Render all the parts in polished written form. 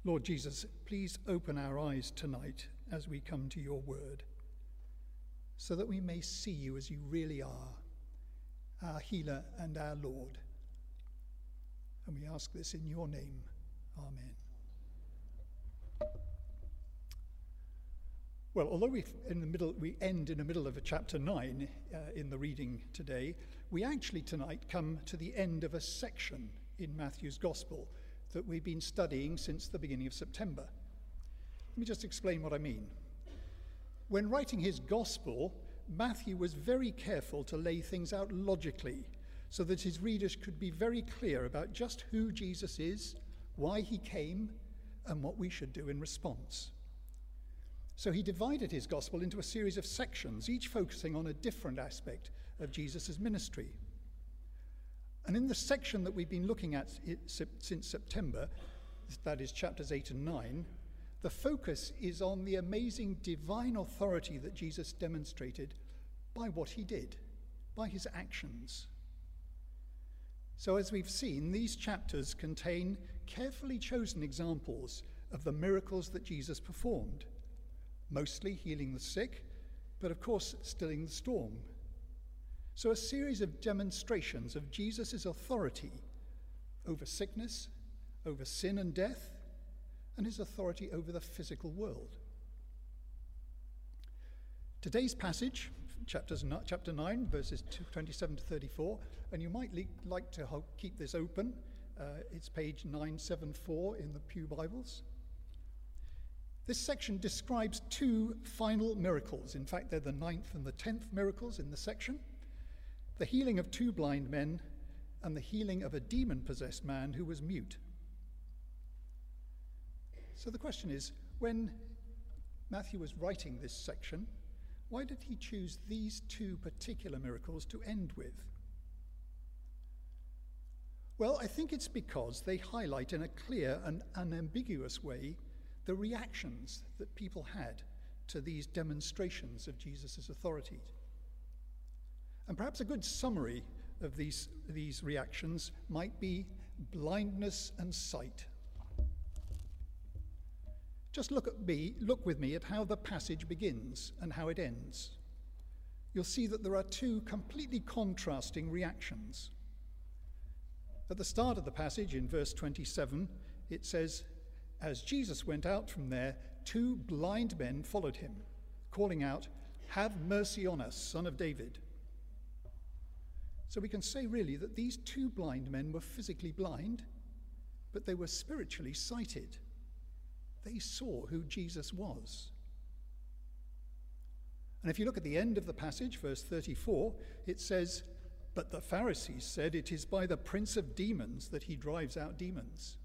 Lord Jesus, please open our eyes tonight as we come to your word, so that we may see you as you really are, our healer and our Lord. And we ask this in your name. Amen. Well, although we end in the middle of chapter 9 in the reading today, we actually tonight come to the end of a section in Matthew's Gospel that we've been studying since the beginning of September. Let me just explain what I mean. When writing his Gospel, Matthew was very careful to lay things out logically so that his readers could be very clear about just who Jesus is, why he came, and what we should do in response. So he divided his Gospel into a series of sections, each focusing on a different aspect of Jesus' ministry. And in the section that we've been looking at since September, that is chapters 8 and 9, the focus is on the amazing divine authority that Jesus demonstrated by what he did, by his actions. So as we've seen, these chapters contain carefully chosen examples of the miracles that Jesus performed, mostly healing the sick, but of course stilling the storm. So a series of demonstrations of Jesus' authority over sickness, over sin and death, and his authority over the physical world. Today's passage, chapter 9, verses 27 to 34, and you might like to keep this open. It's page 974 in the Pew Bibles. This section describes two final miracles. In fact, they're the 9th and the 10th miracles in the section. The healing of 2 blind men and the healing of a demon-possessed man who was mute. So the question is, when Matthew was writing this section, why did he choose these 2 particular miracles to end with? Well, I think it's because they highlight in a clear and unambiguous way the reactions that people had to these demonstrations of Jesus' authority. And perhaps a good summary of these reactions might be blindness and sight. Just look with me at how the passage begins and how it ends. You'll see that there are 2 completely contrasting reactions. At the start of the passage, in verse 27, it says, "As Jesus went out from there, 2 blind men followed him, calling out, 'Have mercy on us, Son of David.'" So we can say really that these 2 blind men were physically blind, but they were spiritually sighted. They saw who Jesus was. And if you look at the end of the passage, verse 34, it says, "But the Pharisees said, 'It is by the prince of demons that he drives out demons.'"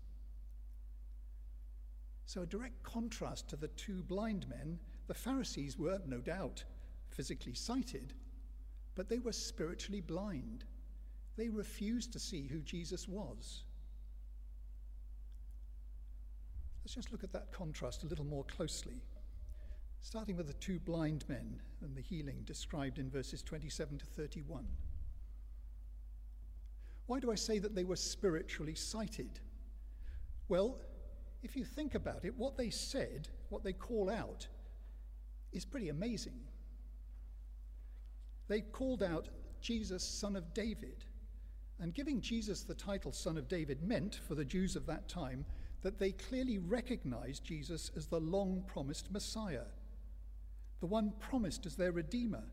So a direct contrast to the 2 blind men, the Pharisees were, no doubt, physically sighted, but they were spiritually blind. They refused to see who Jesus was. Let's just look at that contrast a little more closely, starting with the 2 blind men and the healing described in verses 27 to 31. Why do I say that they were spiritually sighted? Well, if you think about it, what they said, what they call out, is pretty amazing. They called out Jesus, Son of David. And giving Jesus the title Son of David meant, for the Jews of that time, that they clearly recognized Jesus as the long-promised Messiah, the one promised as their Redeemer.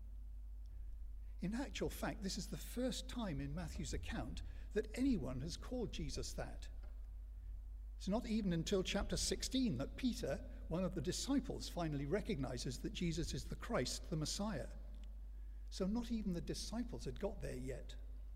In actual fact, this is the first time in Matthew's account that anyone has called Jesus that. It's not even until chapter 16 that Peter, one of the disciples, finally recognizes that Jesus is the Christ, the Messiah. So not even the disciples had got there yet.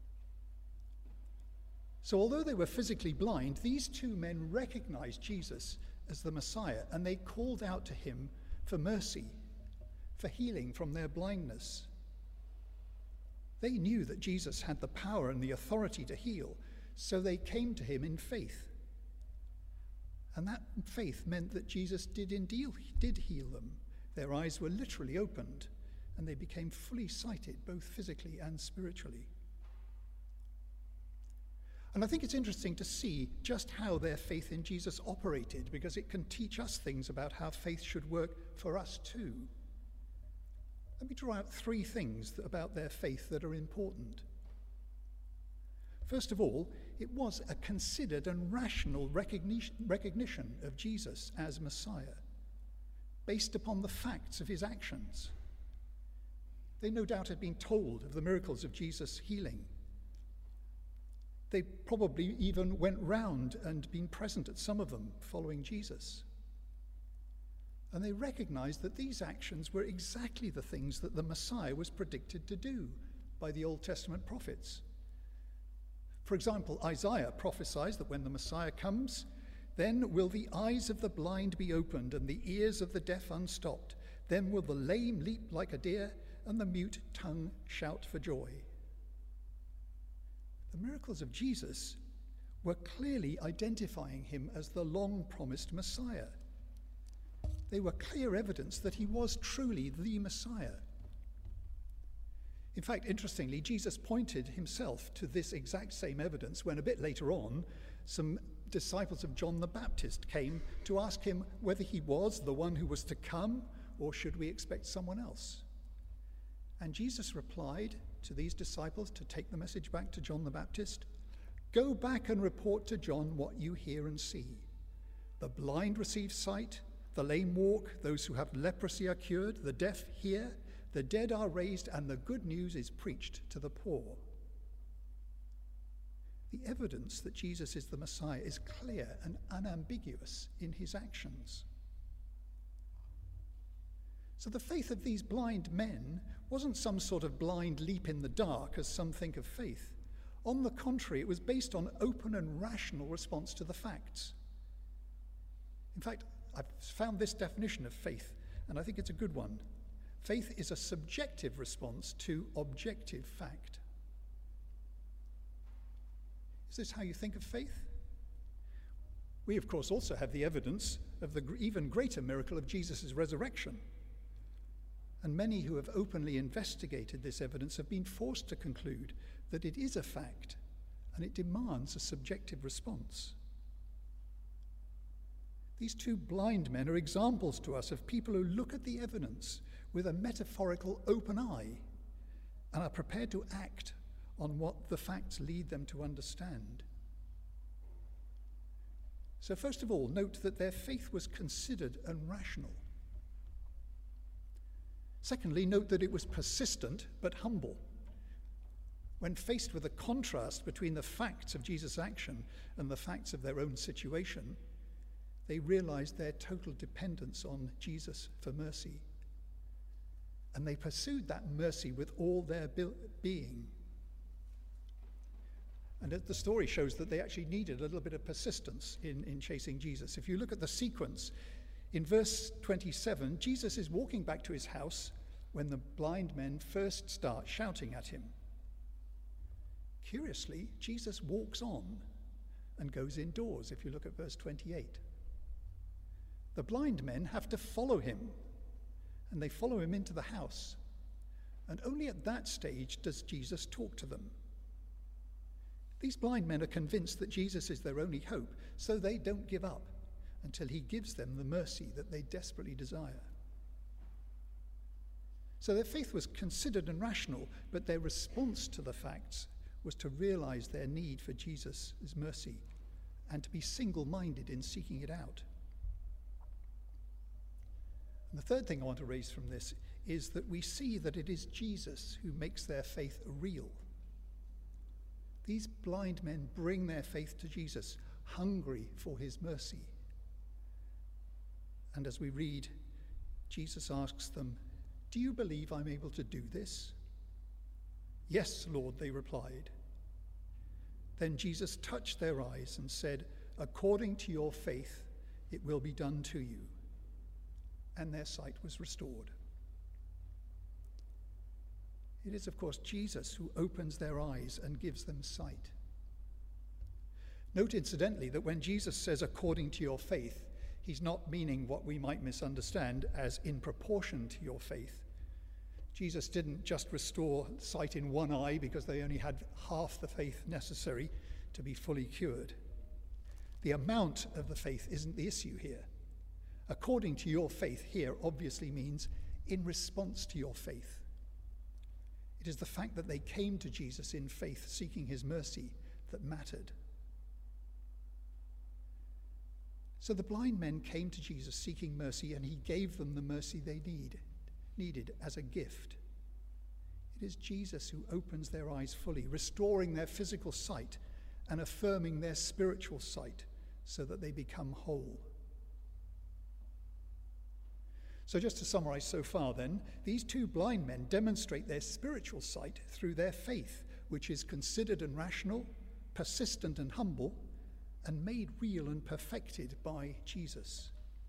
So although they were physically blind, these 2 men recognized Jesus as the Messiah, and they called out to him for mercy, for healing from their blindness. They knew that Jesus had the power and the authority to heal, so they came to him in faith. And that faith meant that Jesus did heal them. Their eyes were literally opened, and they became fully sighted, both physically and spiritually. And I think it's interesting to see just how their faith in Jesus operated, because it can teach us things about how faith should work for us too. Let me draw out three things about their faith that are important. First of all, it was a considered and rational recognition of Jesus as Messiah, based upon the facts of his actions. They no doubt had been told of the miracles of Jesus' healing. They probably even went round and been present at some of them following Jesus. And they recognized that these actions were exactly the things that the Messiah was predicted to do by the Old Testament prophets. For example, Isaiah prophesies that when the Messiah comes, then will the eyes of the blind be opened and the ears of the deaf unstopped. Then will the lame leap like a deer and the mute tongue shout for joy. The miracles of Jesus were clearly identifying him as the long-promised Messiah. They were clear evidence that he was truly the Messiah. In fact, interestingly, Jesus pointed himself to this exact same evidence when a bit later on, some disciples of John the Baptist came to ask him whether he was the one who was to come, or should we expect someone else? And Jesus replied to these disciples to take the message back to John the Baptist, "Go back and report to John what you hear and see. The blind receive sight, the lame walk, those who have leprosy are cured, the deaf hear, the dead are raised, and the good news is preached to the poor." The evidence that Jesus is the Messiah is clear and unambiguous in his actions. So the faith of these blind men wasn't some sort of blind leap in the dark, as some think of faith. On the contrary, it was based on open and rational response to the facts. In fact, I've found this definition of faith, and I think it's a good one. Faith is a subjective response to objective fact. Is this how you think of faith? We, of course, also have the evidence of the even greater miracle of Jesus' resurrection. And many who have openly investigated this evidence have been forced to conclude that it is a fact and it demands a subjective response. These two blind men are examples to us of people who look at the evidence with a metaphorical open eye and are prepared to act on what the facts lead them to understand. So first of all, note that their faith was considered and rational. Secondly, note that it was persistent but humble. When faced with a contrast between the facts of Jesus' action and the facts of their own situation, they realized their total dependence on Jesus for mercy. And they pursued that mercy with all their being. And the story shows that they actually needed a little bit of persistence in chasing Jesus. If you look at the sequence, in verse 27, Jesus is walking back to his house when the blind men first start shouting at him. Curiously, Jesus walks on and goes indoors, if you look at verse 28. The blind men have to follow him, and they follow him into the house. And only at that stage does Jesus talk to them. These blind men are convinced that Jesus is their only hope, so they don't give up until he gives them the mercy that they desperately desire. So their faith was considered and rational, but their response to the facts was to realize their need for Jesus' mercy and to be single-minded in seeking it out. And the third thing I want to raise from this is that we see that it is Jesus who makes their faith real. These blind men bring their faith to Jesus, hungry for his mercy. And as we read, Jesus asks them, "Do you believe I'm able to do this?" "Yes, Lord," they replied. Then Jesus touched their eyes and said, "According to your faith, it will be done to you." And their sight was restored. It is, of course, Jesus who opens their eyes and gives them sight. Note, incidentally, that when Jesus says, "according to your faith," he's not meaning what we might misunderstand as in proportion to your faith. Jesus didn't just restore sight in one eye because they only had half the faith necessary. to be fully cured. The amount of the faith isn't the issue here. According to your faith here obviously means in response to your faith. It is the fact that they came to Jesus in faith, seeking his mercy, that mattered. So the blind men came to Jesus seeking mercy, and he gave them the mercy they needed as a gift. It is Jesus who opens their eyes fully, restoring their physical sight and affirming their spiritual sight so that they become whole. So just to summarize so far then, these two blind men demonstrate their spiritual sight through their faith, which is considered and rational, persistent and humble, and made real and perfected by Jesus.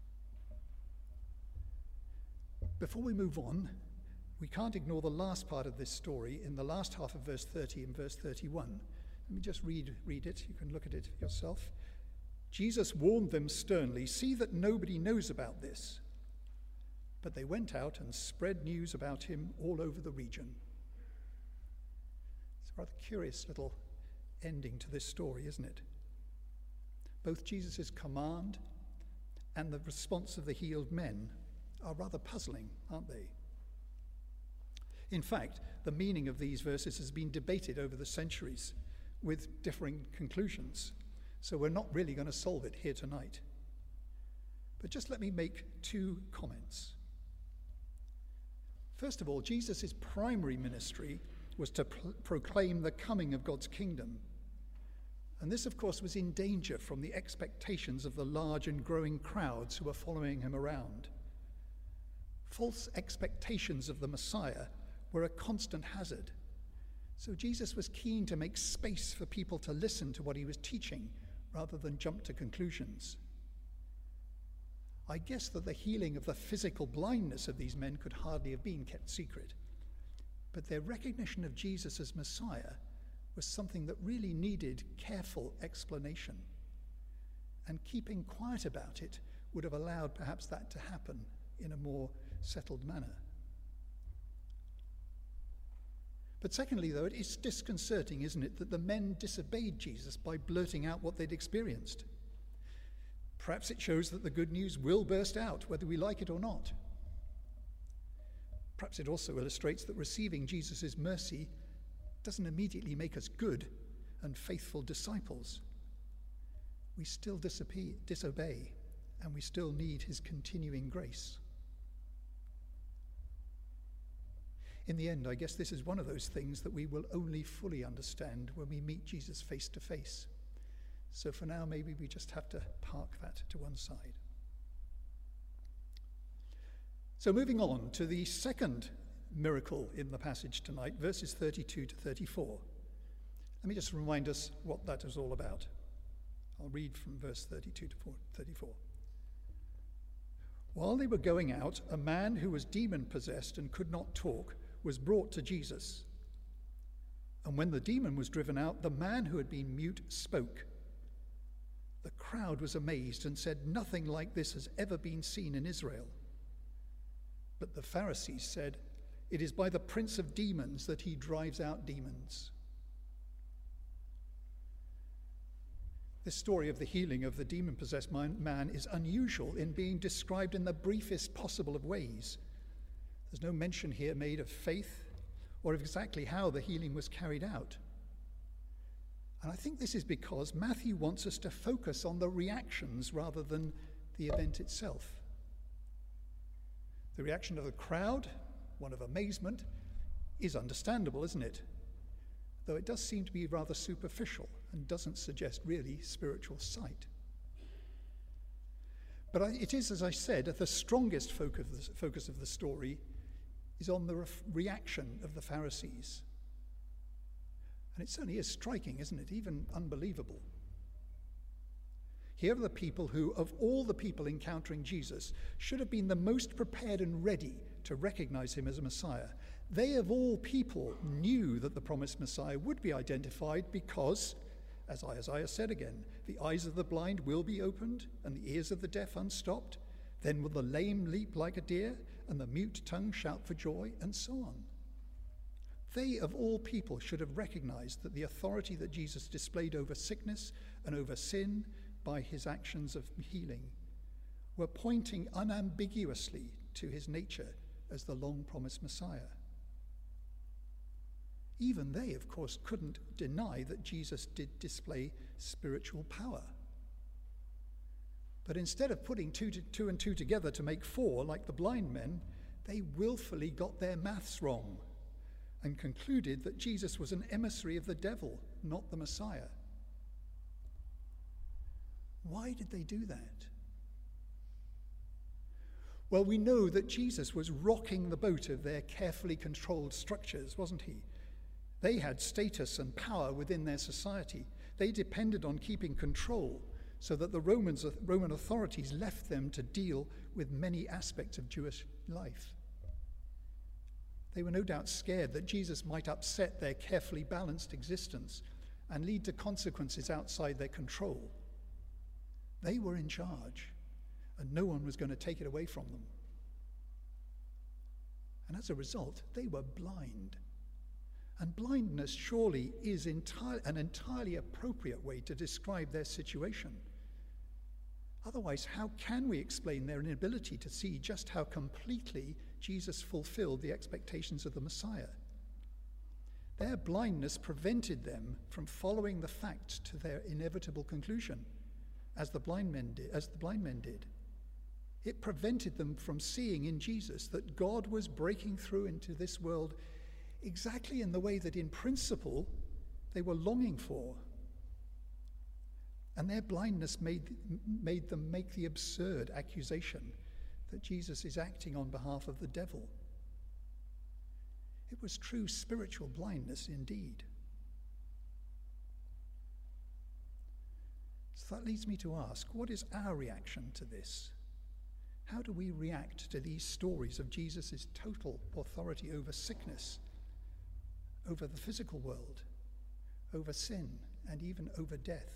Before we move on, we can't ignore the last part of this story in the last half of verse 30 and verse 31. Let me just read it. You can look at it yourself. Jesus warned them sternly, "See that nobody knows about this." But they went out and spread news about him all over the region. It's a rather curious little ending to this story, isn't it? Both Jesus' command and the response of the healed men are rather puzzling, aren't they? In fact, the meaning of these verses has been debated over the centuries with differing conclusions, so we're not really going to solve it here tonight. But just let me make two comments. First of all, Jesus' primary ministry was to proclaim the coming of God's kingdom. And this, of course, was in danger from the expectations of the large and growing crowds who were following him around. False expectations of the Messiah were a constant hazard. So Jesus was keen to make space for people to listen to what he was teaching rather than jump to conclusions. I guess that the healing of the physical blindness of these men could hardly have been kept secret. But their recognition of Jesus as Messiah was something that really needed careful explanation. And keeping quiet about it would have allowed perhaps that to happen in a more settled manner. But secondly, though, it is disconcerting, isn't it, that the men disobeyed Jesus by blurting out what they'd experienced. Perhaps it shows that the good news will burst out, whether we like it or not. Perhaps it also illustrates that receiving Jesus' mercy doesn't immediately make us good and faithful disciples. We still disobey, and we still need his continuing grace. In the end, I guess this is one of those things that we will only fully understand when we meet Jesus face to face. So for now, maybe we just have to park that to one side. So moving on to the second miracle in the passage tonight, verses 32 to 34. Let me just remind us what that is all about. I'll read from verse 32 to 34. While they were going out, a man who was demon-possessed and could not talk was brought to Jesus. And when the demon was driven out, the man who had been mute spoke. The crowd was amazed and said, "Nothing like this has ever been seen in Israel." But the Pharisees said, "It is by the prince of demons that he drives out demons." This story of the healing of the demon-possessed man is unusual in being described in the briefest possible of ways. There's no mention here made of faith or of exactly how the healing was carried out. And I think this is because Matthew wants us to focus on the reactions rather than the event itself. The reaction of the crowd, one of amazement, is understandable, isn't it? Though it does seem to be rather superficial and doesn't suggest really spiritual sight. But it is, as I said, the strongest focus of the story is on the reaction of the Pharisees. And it certainly is striking, isn't it? Even unbelievable. Here are the people who, of all the people encountering Jesus, should have been the most prepared and ready to recognize him as a Messiah. They, of all people, knew that the promised Messiah would be identified because, as Isaiah said again, the eyes of the blind will be opened and the ears of the deaf unstopped. Then will the lame leap like a deer and the mute tongue shout for joy, and so on. They, of all people, should have recognized that the authority that Jesus displayed over sickness and over sin by his actions of healing were pointing unambiguously to his nature as the long-promised Messiah. Even they, of course, couldn't deny that Jesus did display spiritual power. But instead of putting two and two together to make four, like the blind men, they willfully got their maths wrong and concluded that Jesus was an emissary of the devil, not the Messiah. Why did they do that? Well, we know that Jesus was rocking the boat of their carefully controlled structures, wasn't he? They had status and power within their society. They depended on keeping control so that the Roman authorities left them to deal with many aspects of Jewish life. They were no doubt scared that Jesus might upset their carefully balanced existence and lead to consequences outside their control. They were in charge, and no one was going to take it away from them. And as a result, they were blind. And blindness surely is an entirely appropriate way to describe their situation. Otherwise, how can we explain their inability to see just how completely Jesus fulfilled the expectations of the Messiah? Their blindness prevented them from following the facts to their inevitable conclusion, as the blind men did. It prevented them from seeing in Jesus that God was breaking through into this world exactly in the way that in principle they were longing for. And their blindness made them make the absurd accusation that Jesus is acting on behalf of the devil. It was true spiritual blindness indeed. So that leads me to ask, what is our reaction to this? How do we react to these stories of Jesus' total authority over sickness, over the physical world, over sin, and even over death?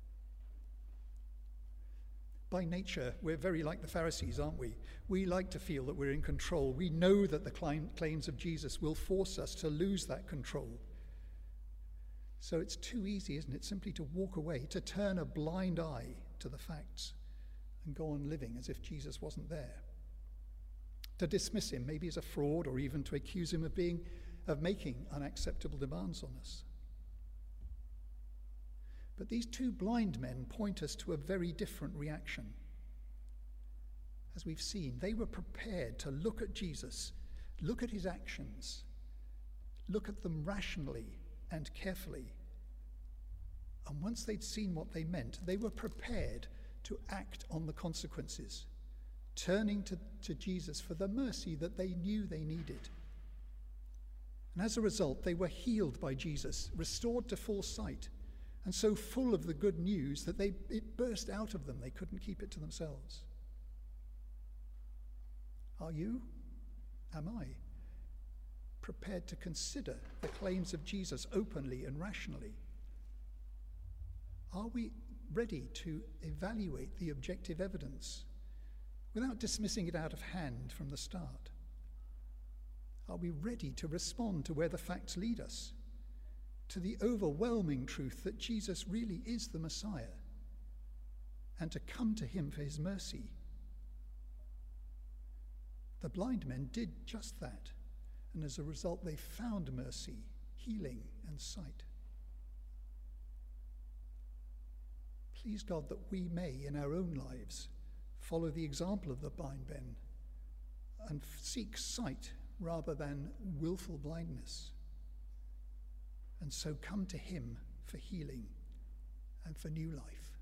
By nature, we're very like the Pharisees, aren't we? We like to feel that we're in control. We know that the claims of Jesus will force us to lose that control. So it's too easy, isn't it, simply to walk away, to turn a blind eye to the facts and go on living as if Jesus wasn't there. To dismiss him, maybe as a fraud, or even to accuse him of making unacceptable demands on us. But these two blind men point us to a very different reaction. As we've seen, they were prepared to look at Jesus, look at his actions, look at them rationally and carefully. And once they'd seen what they meant, they were prepared to act on the consequences, turning to Jesus for the mercy that they knew they needed. And as a result, they were healed by Jesus, restored to full sight, and so full of the good news that it burst out of them. They couldn't keep it to themselves. Are you? Am I prepared to consider the claims of Jesus openly and rationally? Are we ready to evaluate the objective evidence without dismissing it out of hand from the start? Are we ready to respond to where the facts lead us, to the overwhelming truth that Jesus really is the Messiah, and to come to him for his mercy? The blind men did just that, and as a result they found mercy, healing, and sight. Please God that we may, in our own lives, follow the example of the blind men and seek sight rather than willful blindness, and so come to him for healing and for new life.